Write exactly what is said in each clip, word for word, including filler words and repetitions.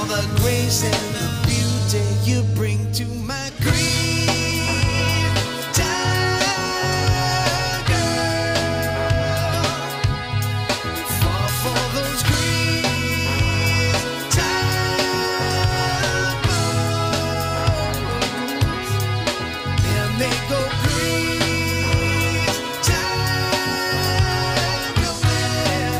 the grace and the beauty you bring to my grief. Time, girl, we fall for those grief. Time blows, and they go grief. Time goes there.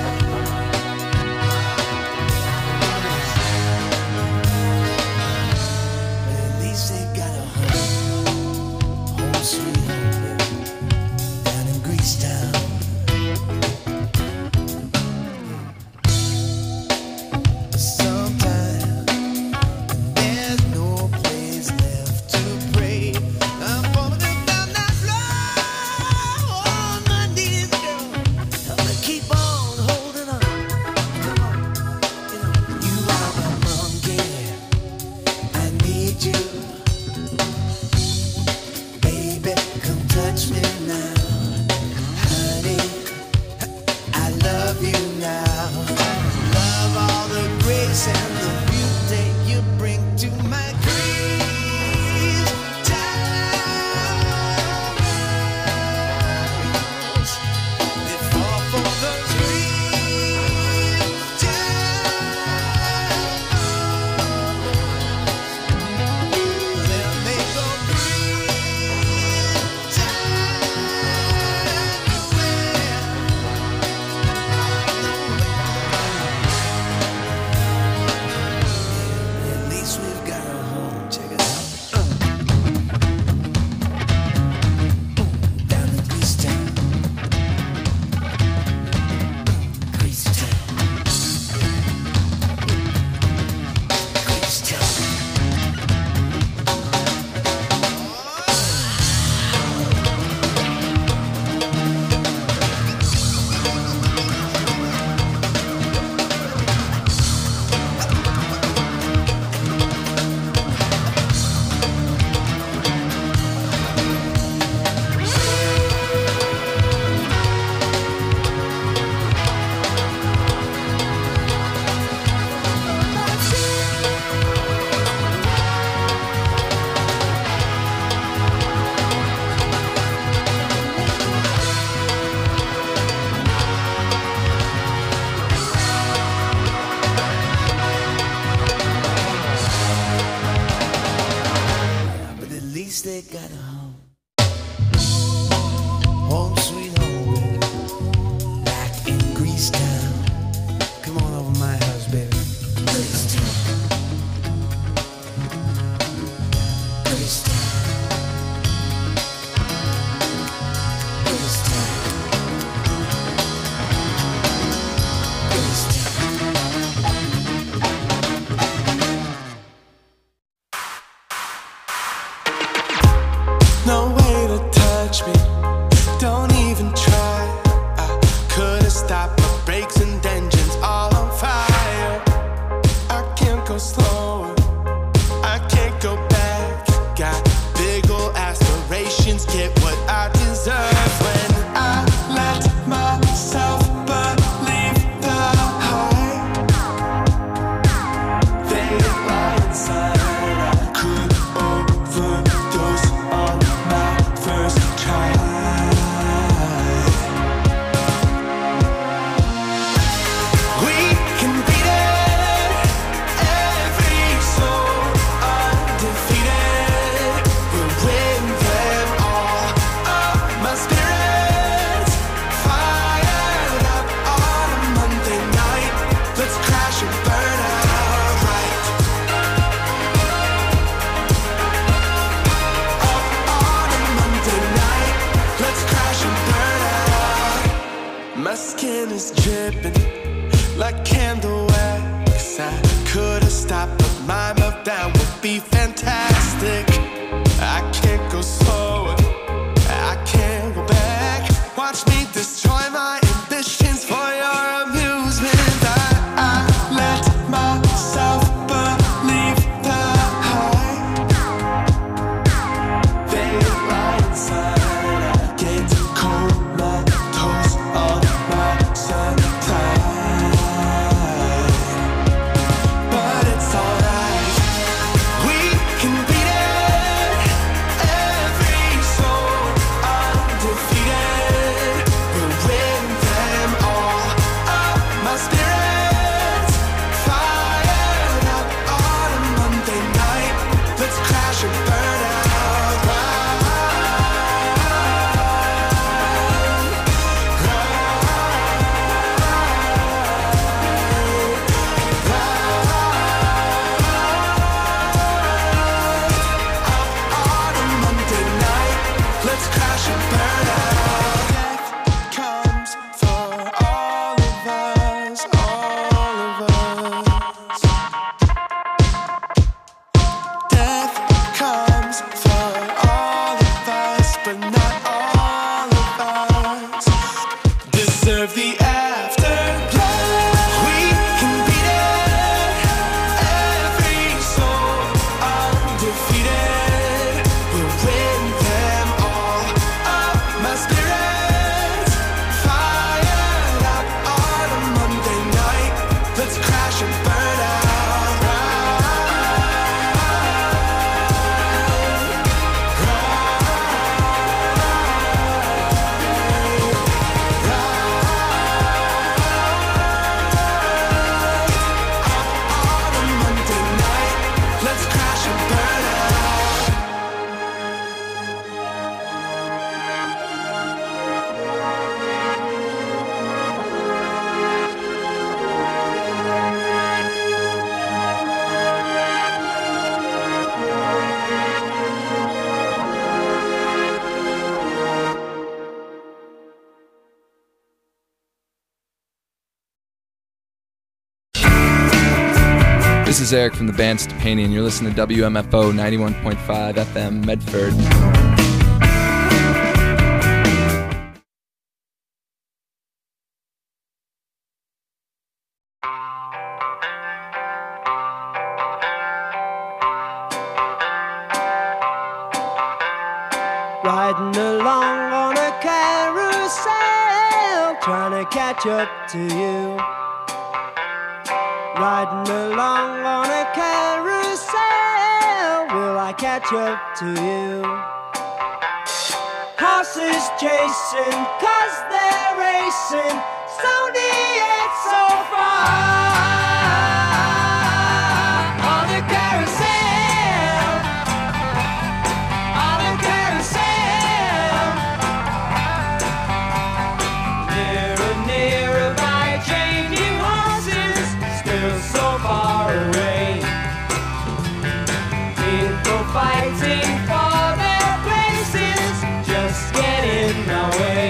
At least they got a home, home sweet home, down in Greece town. Sometimes there's no place left to pray. I'm falling down that floor on my knees, girl. I'm gonna keep on holding on. Come on, you know you are my monkey. I need you, baby. Come touch me now, honey. I love you now. Love all the grace and the beauty you bring to my grief. Times they fall for those grief. Times then they go grief. Times at least we've got a home. Check it out. Down in Greece town. Greece town. Greece town. But at least they got a home. Home sweet home, baby. Back in Greece town. Come on over my house, baby. Greece town. Greece town. Greece town. Greece town. No way to touch me, don't even try. I could've stopped my brakes and engines all on fire. I can't go slower, I can't go back. Got big ol' aspirations, get what I deserve. When I let myself believe the hype, they lie inside. I could overdose on my first try. We can beat it, every soul undefeated. We'll win them all. This is Eric from the band Stepanian. You're listening to W M F O ninety-one point five F M Medford. Riding along on a carousel, trying to catch up to you. Riding along on a carousel, will I catch up to you? Horses chasing, cause they're racing, slowly yet so far. On a carousel, on a carousel, nearer, nearer by changing horses, still so far away. People fighting for their places, just get in my way.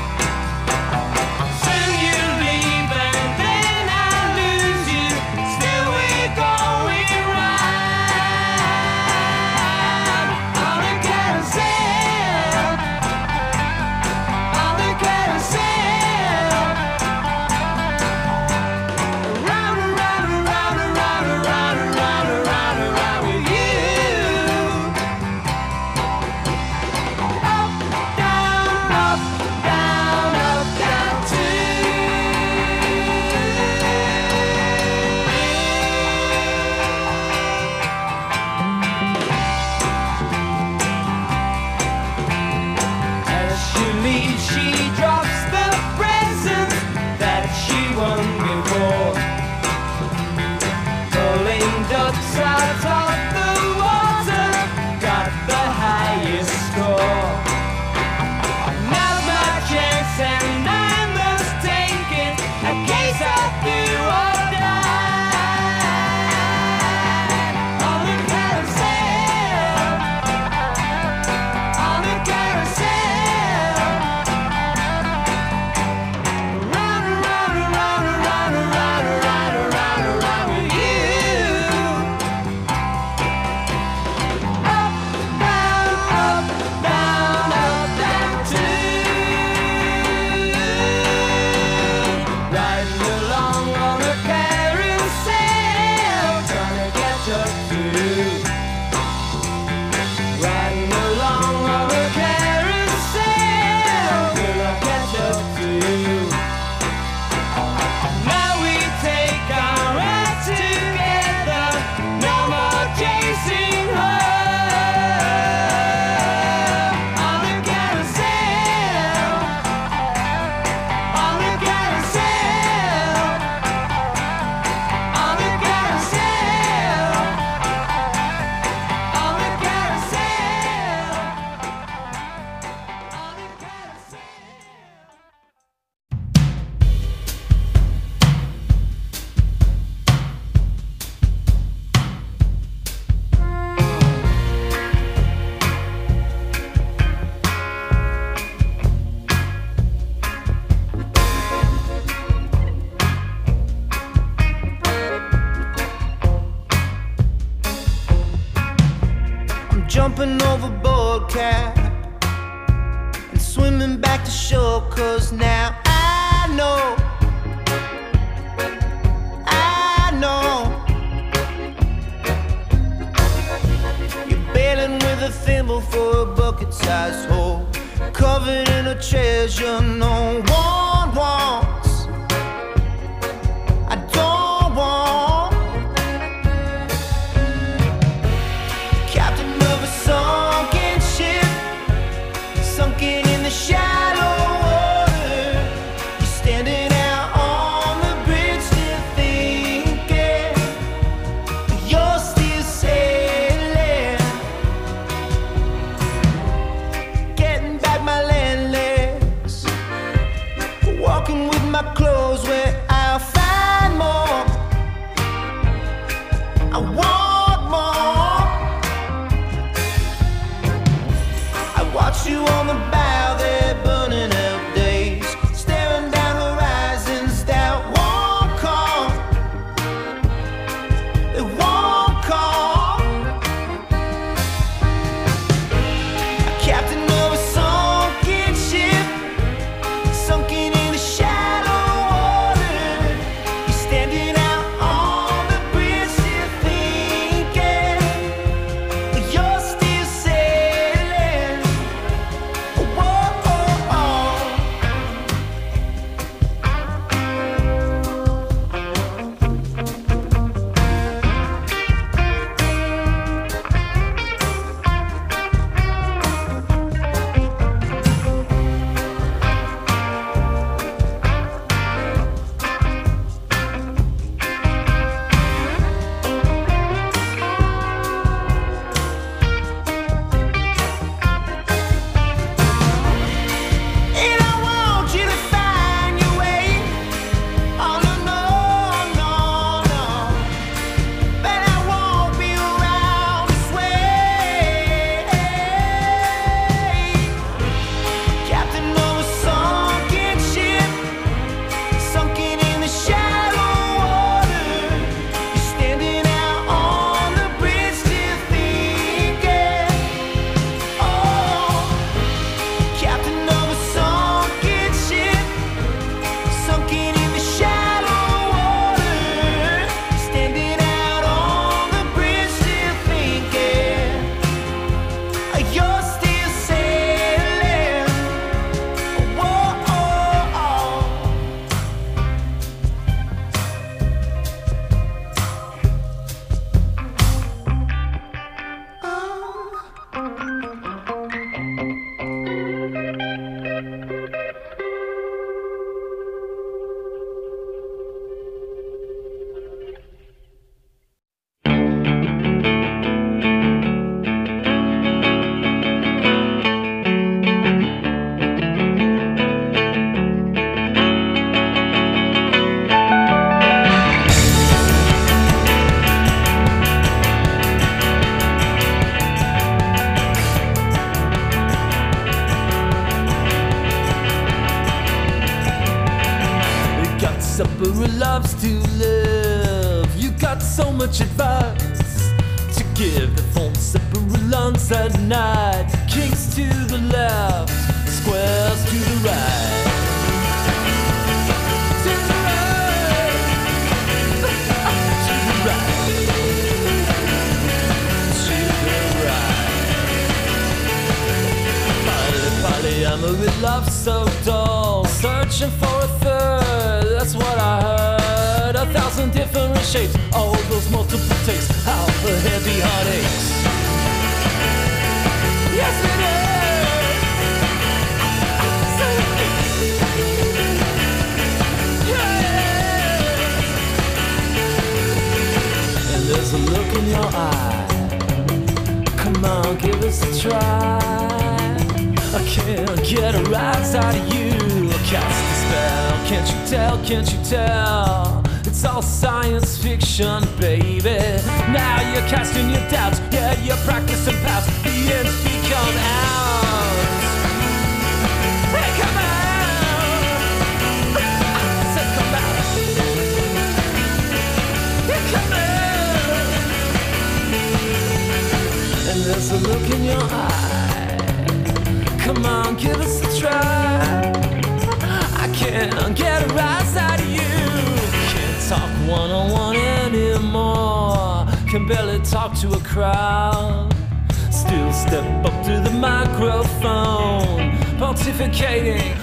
Soon you leave and then I lose you, still we're going round. On a carousel, on a carousel, round and round and round and round and round and round and round and round with you. Up, down, up, down, up, down too. As she leaves, she drops the presents that she won before. Pulling ducks out of the water, got the highest score. Now's my chance and I must take it, a case of do or die. On the carousel, on the carousel, round and round and round and round and round and round and round and round with you. Up, down, up, down, up, down too. Riding along on a carousel, trying to catch up to you. Riding along on a carousel, will I catch up to you? Now we take our ride together, no more chasing her. On the carousel, on the carousel, on the carousel, on the carousel, on the carousel. I'm jumping overboard, cat, and swimming back to shore, 'cause now I know, I know you're bailing with a thimble for a bucket-sized hole, covered in a treasure no one wants. I don't want. Captain of a sunken ship, sunken in the shallow water. You're standing out on the bridge, still thinking you're still sailing. Getting back my land legs, walking with to live. You got so much advice to give. The phone separate lawns at night. Kings to the left, squares to the right. To the right. To the right. To the right. Polly, Polly, I'm a with love so dull. Searching for a third, that's what I heard. A thousand different shapes, all those multiple takes. How the heavy heart aches. Yes, it is. Yeah. And there's a look in your eye. Come on, give us a try. I can't get a rise out of you. Cast a spell, can't you tell, can't you tell? It's all science fiction, baby. Now you're casting your doubts, yeah, you're practicing past. The ends become ours. Hey, come out! I said come out. Yeah, come out. And there's a look in your eye. Come on, give us a try. I can't get a rise out of you. Can't talk one-on-one anymore. Can barely talk to a crowd. Still step up to the microphone, pontificating.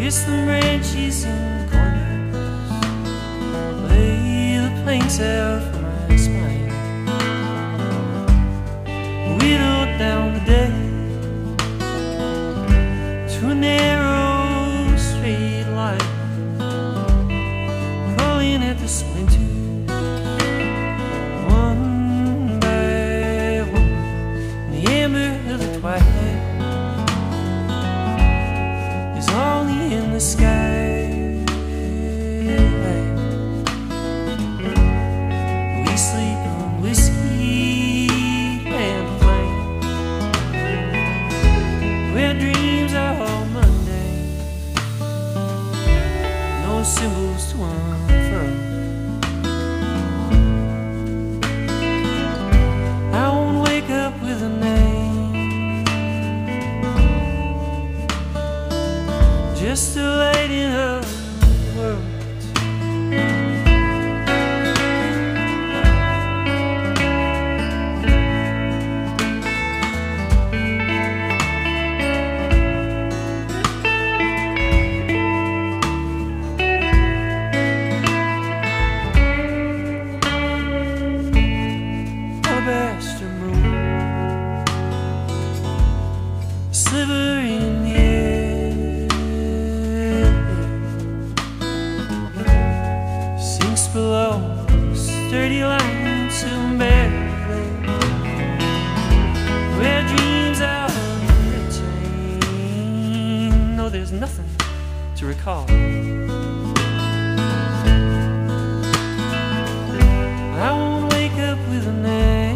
Twist the branches and corners, lay the planks out for my spine, whittle down the day to a narrow straight line, crawling at the splinters one by one in the amber of the twilight. Only in the sky we sleep on whiskey and flame, where dreams are all Monday, no symbols to unfurl. I won't wake up with a name, just to lighten up the world. Alabaster moon, a sliver in the air, sinks below sturdy lines to barely, where dreams are retained. No, there's nothing to recall. I won't wake up with a name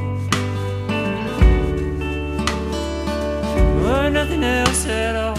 or nothing else at all.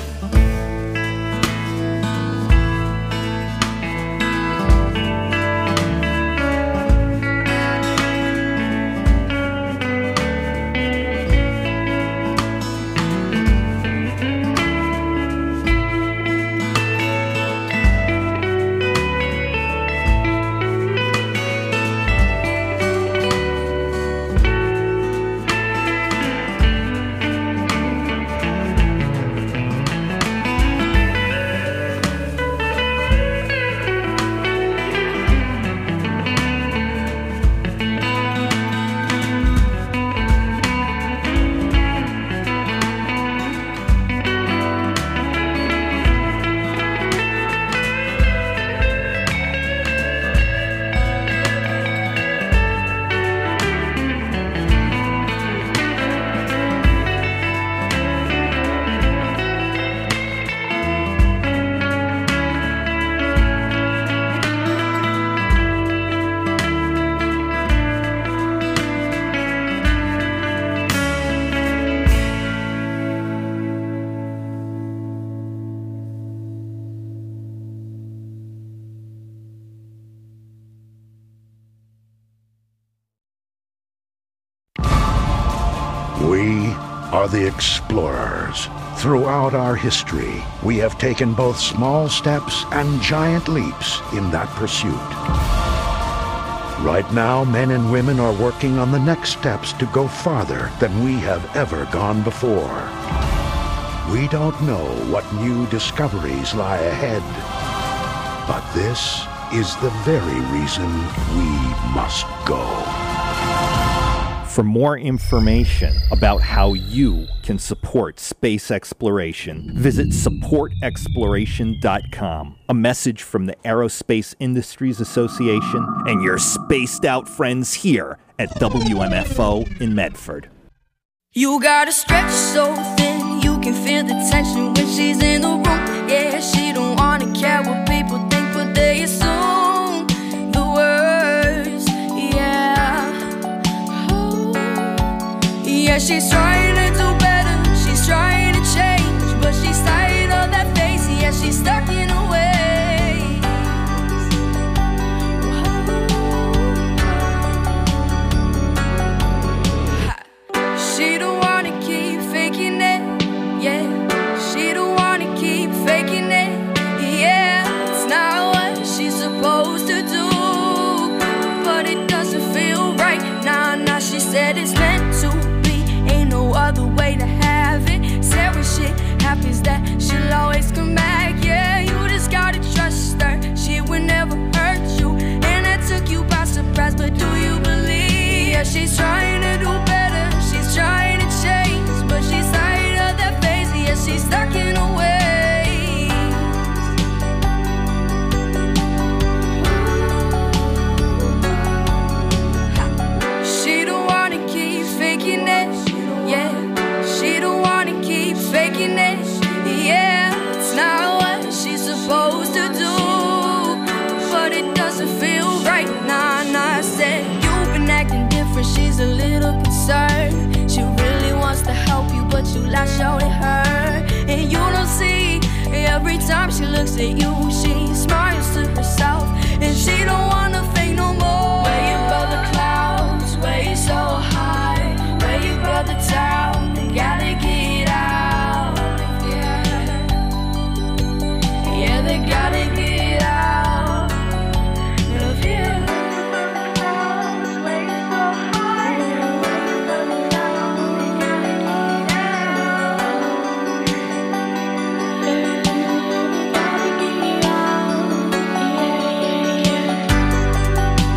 We are the explorers. Throughout our history, we have taken both small steps and giant leaps in that pursuit. Right now, men and women are working on the next steps to go farther than we have ever gone before. We don't know what new discoveries lie ahead, but this is the very reason we must go. For more information about how you can support space exploration, visit support exploration dot com. A message from the Aerospace Industries Association and your spaced out friends here at W M F O in Medford. You gotta stretch so thin, you can feel the tension when she's in the room. Yeah, she don't wanna care what people think, but they assume the worst. Yeah. Yeah, she's trying to do better, she's trying to change, but she's tired of that face, yeah, she's stuck in her ways. She don't wanna keep faking it, yeah. She don't wanna keep faking it, yeah. It's not what she's supposed to do, but it doesn't feel right. Nah, nah, she said it's meant to. Ain't no other lash out at her. And you don't see, every time she looks at you, she smiles to herself. And she don't wanna fake no more. Way above the clouds, way so high, way above the town, they gotta get out. Yeah, yeah, they gotta get out of here. Way so high, way above the town, they gotta get out. They gotta get out. Yeah, yeah, yeah.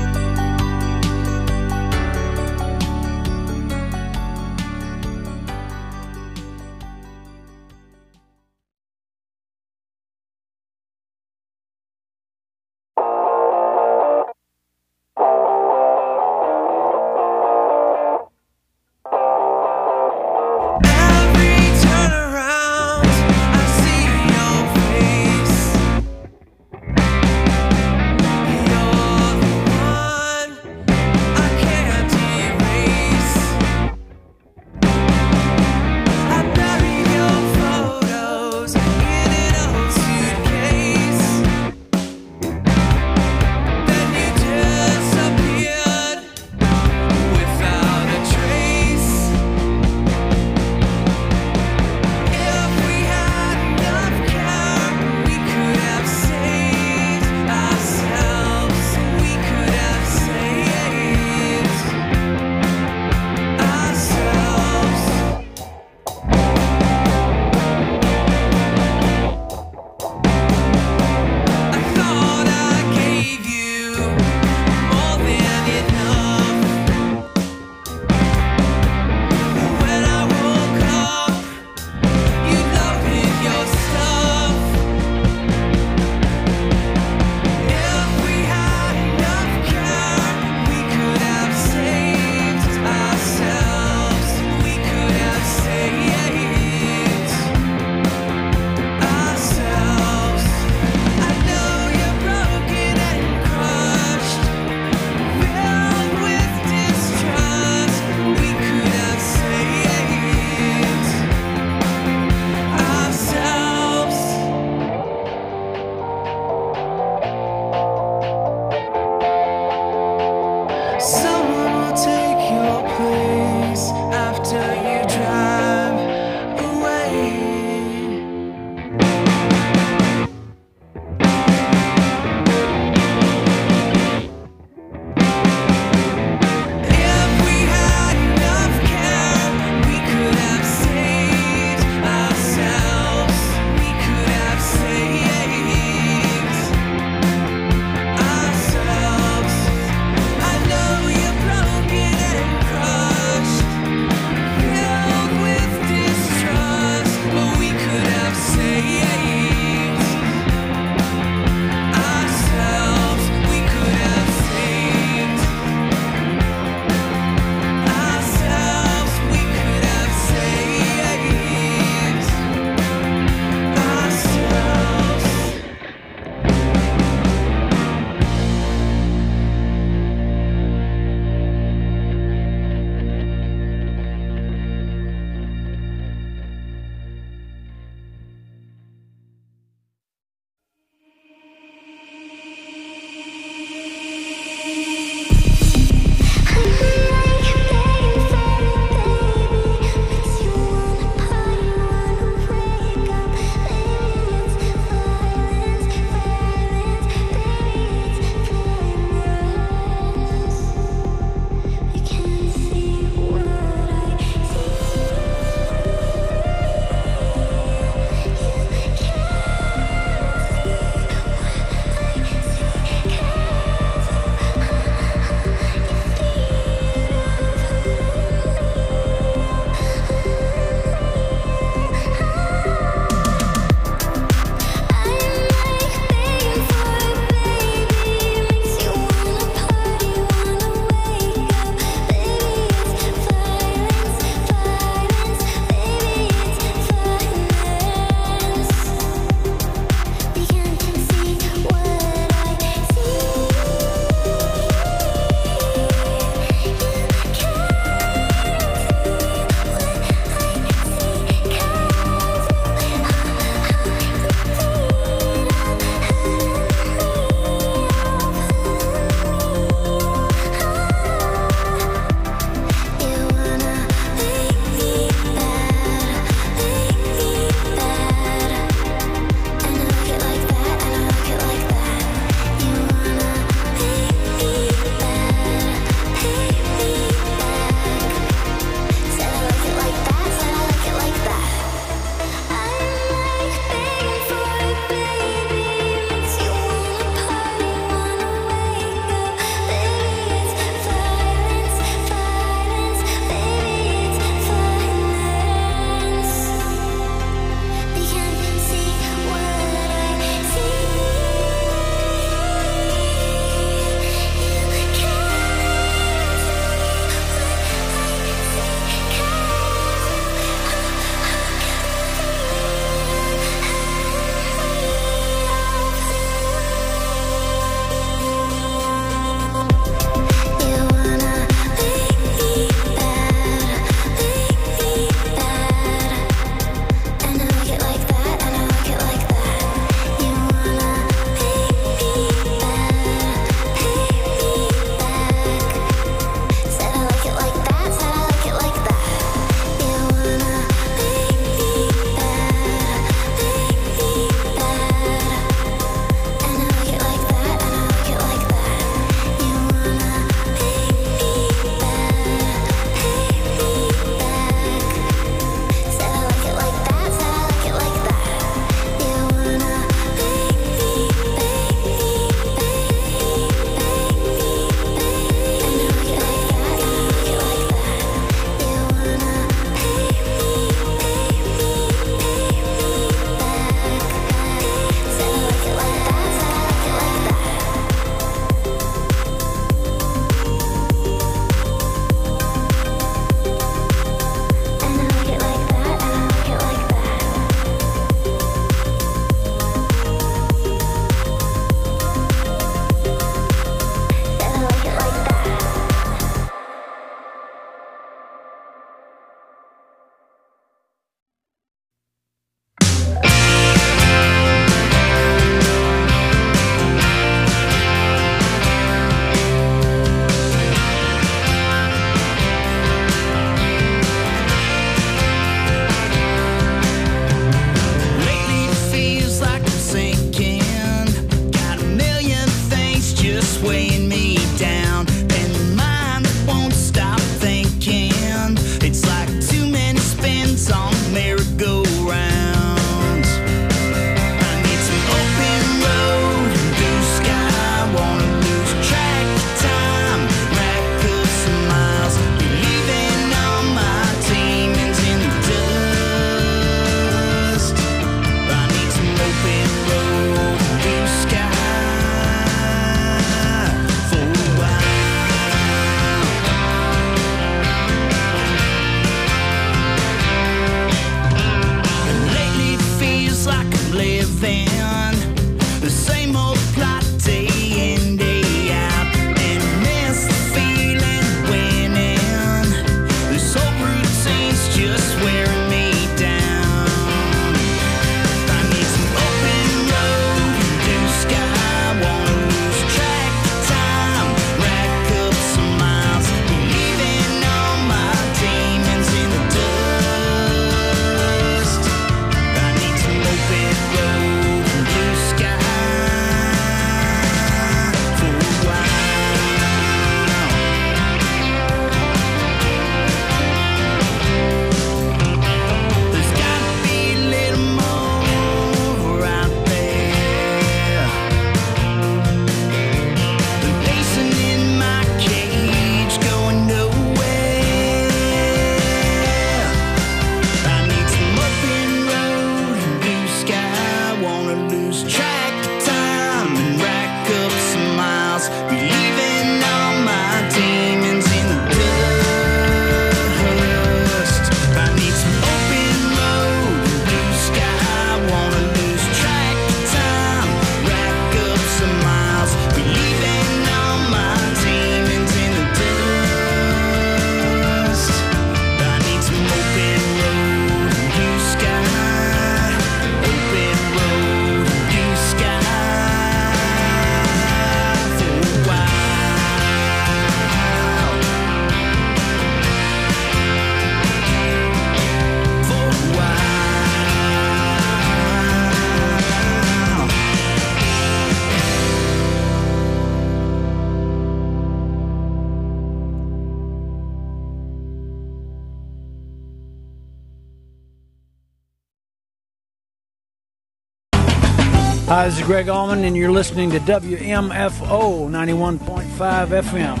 Hi, this is Greg Allman, and you're listening to W M F O ninety-one point five F M.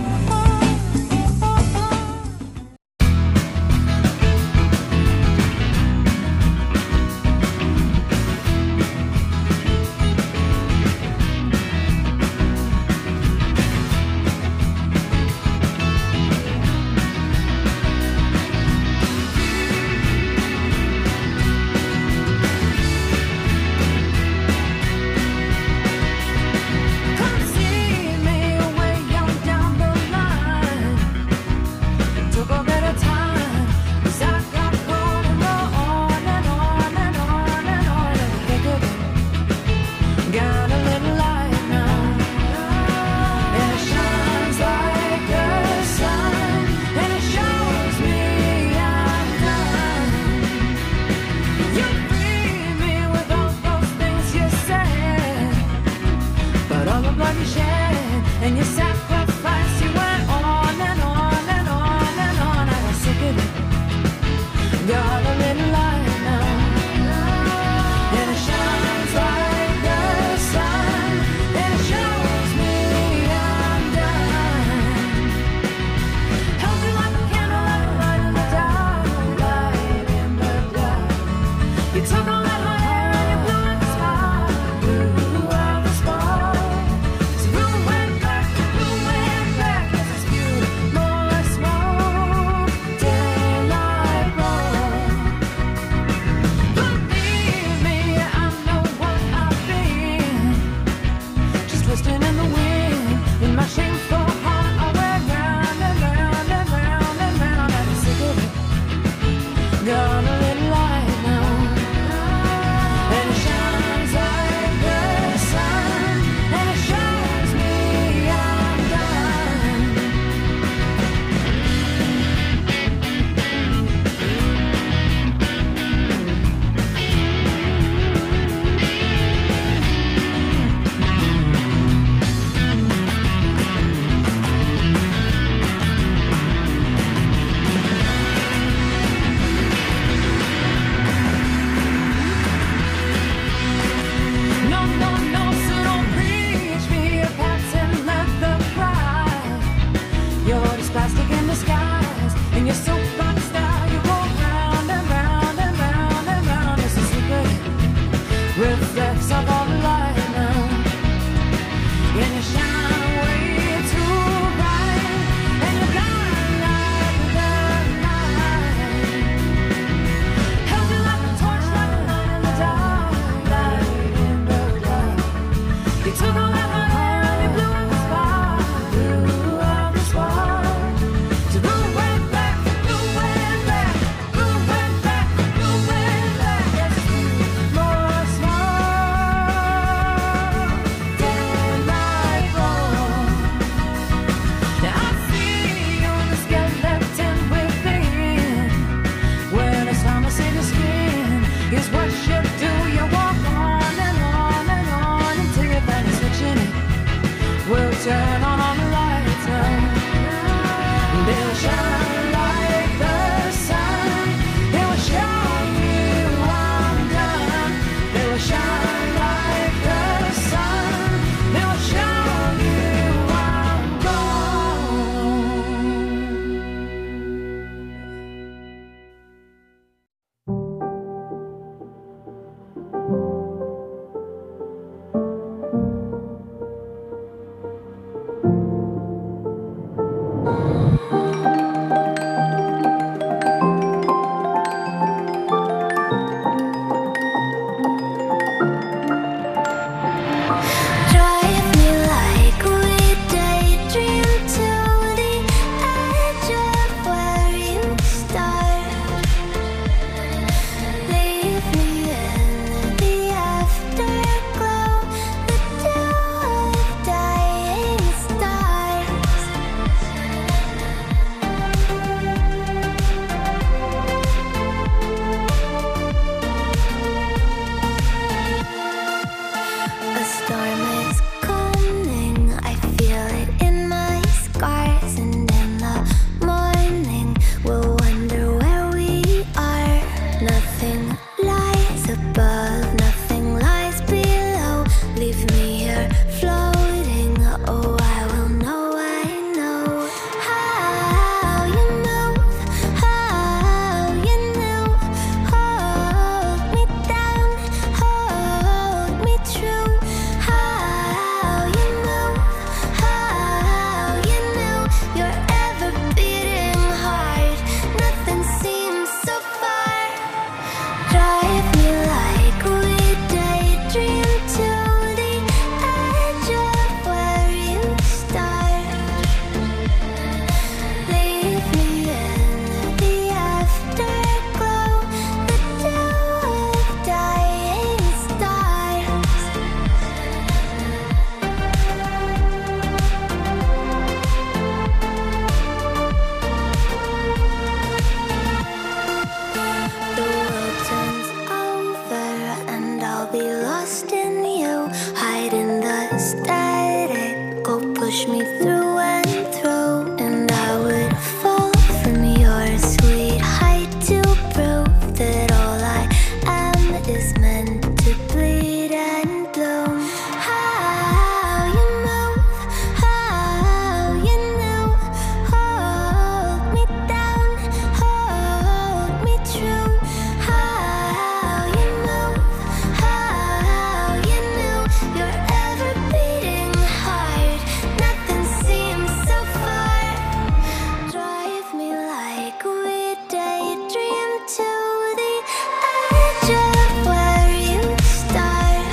Come see me way on down the push me through and through, and I would fall from your sweet height to prove that all I am is meant to bleed and bloom. How you move, how you know, hold me down, hold me true. How you move, how you know, your ever beating heart. Nothing seems so far. Drive me like we daydream to the edge of where you start.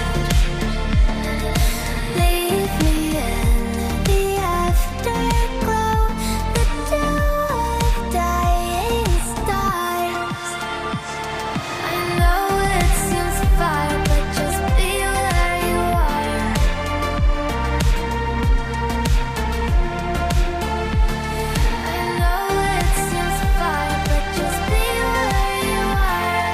Leave me in the afterglow, the dew of dying stars. I know it seems far, but just be where you are. I know it seems far, but just be where you are.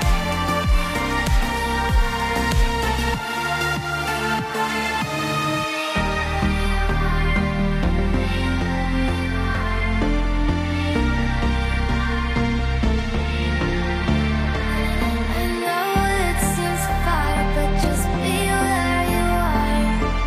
I know it seems far, but just be where you are.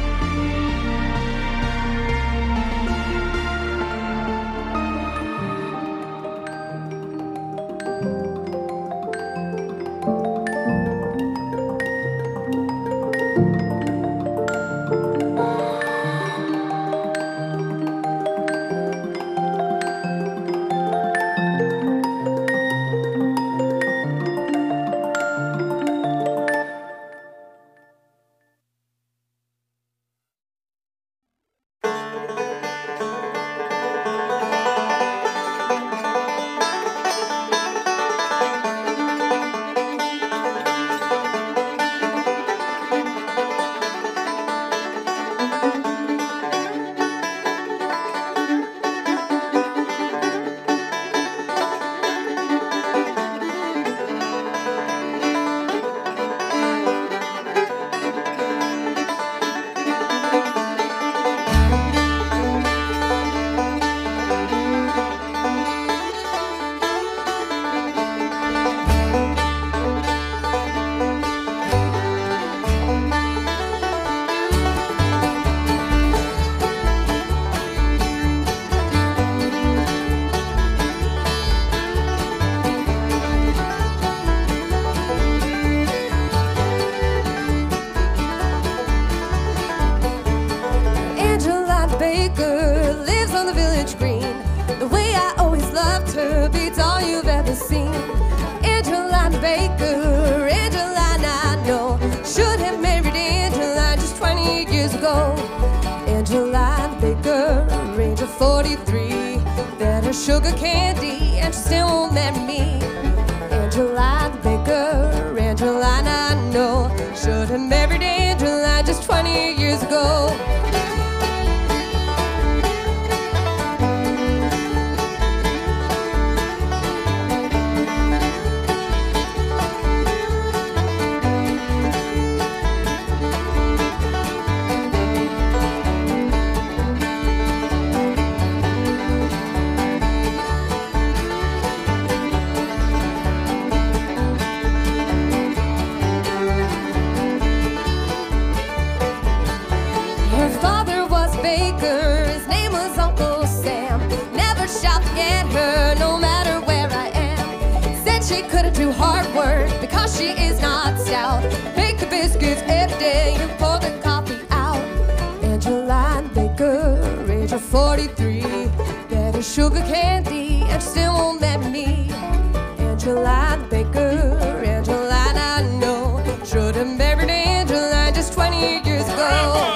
Angela Baker lives on the village green. The way I always loved her beats all you've ever seen. Angela Baker, Angeline I know, should have married Angeline just twenty years ago. Angeline Baker, age of forty-three, fed her sugar candy and she still won't marry me. Angeline Baker, Angeline I know, should have married Angeline just twenty years ago. Her father was Baker, his name was Uncle Sam. Never shall forget her, no matter where I am. Said she couldn't do hard work because she is not stout. Bake the biscuits every day and pour the coffee out. Angeline Baker, age of forty-three, fed her sugar candy and she still won't marry me. Angeline Baker, Angeline I know, should have married Angeline just twenty years ago.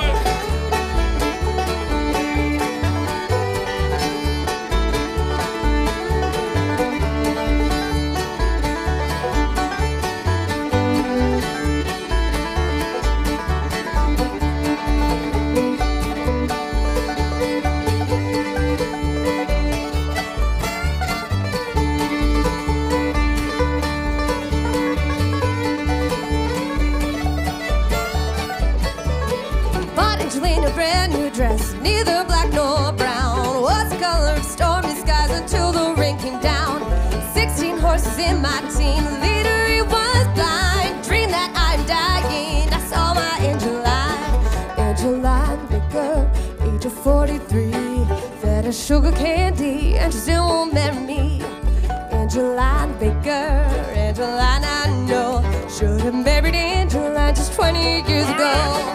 angel in a brand new dress, neither black nor brown. Was the color of stormy skies until the rain came down. Sixteen horses in my team, the leader he was blind. Dreamed that I'm dying, I saw my Angeline. Angeline Baker, age of forty-three, fed her sugar candy and she still won't marry me. Angeline Baker, Angeline I know, should have married Angeline just twenty years ago.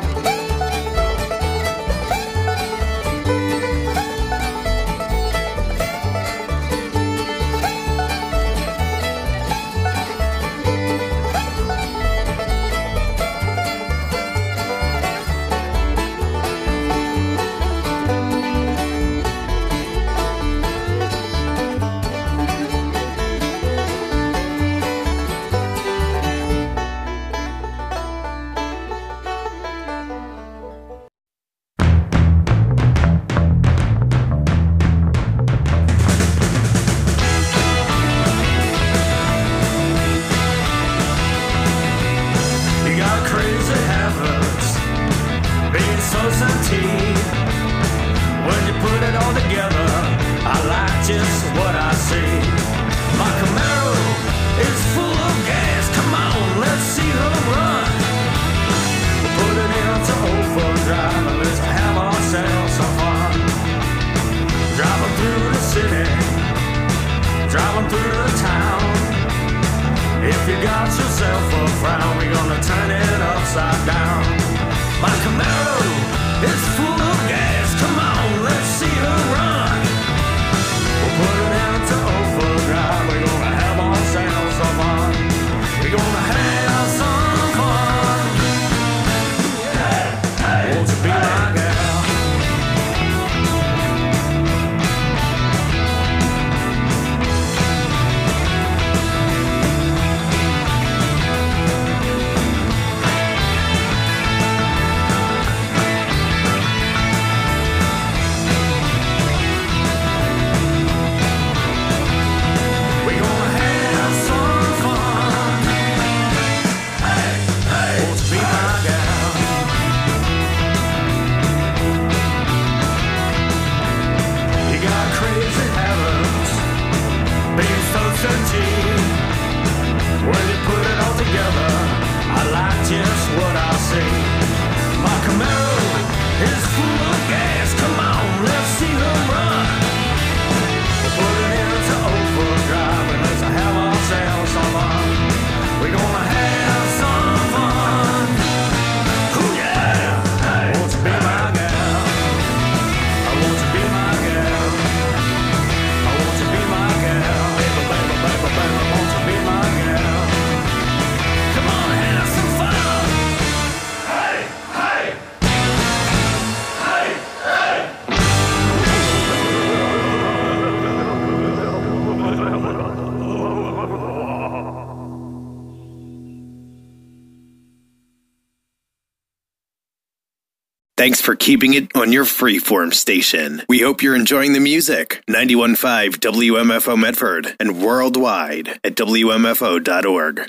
Thanks for keeping it on your freeform station. We hope you're enjoying the music. ninety-one point five W M F O Medford and worldwide at W M F O dot org.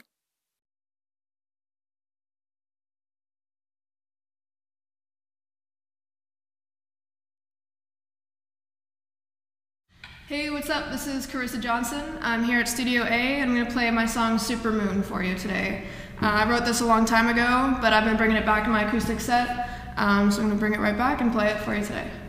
Hey, what's up? This is Carissa Johnson. I'm here at Studio A, and I'm going to play my song Supermoon for you today. Uh, I wrote this a long time ago, but I've been bringing it back in my acoustic set, um, so I'm going to bring it right back and play it for you today.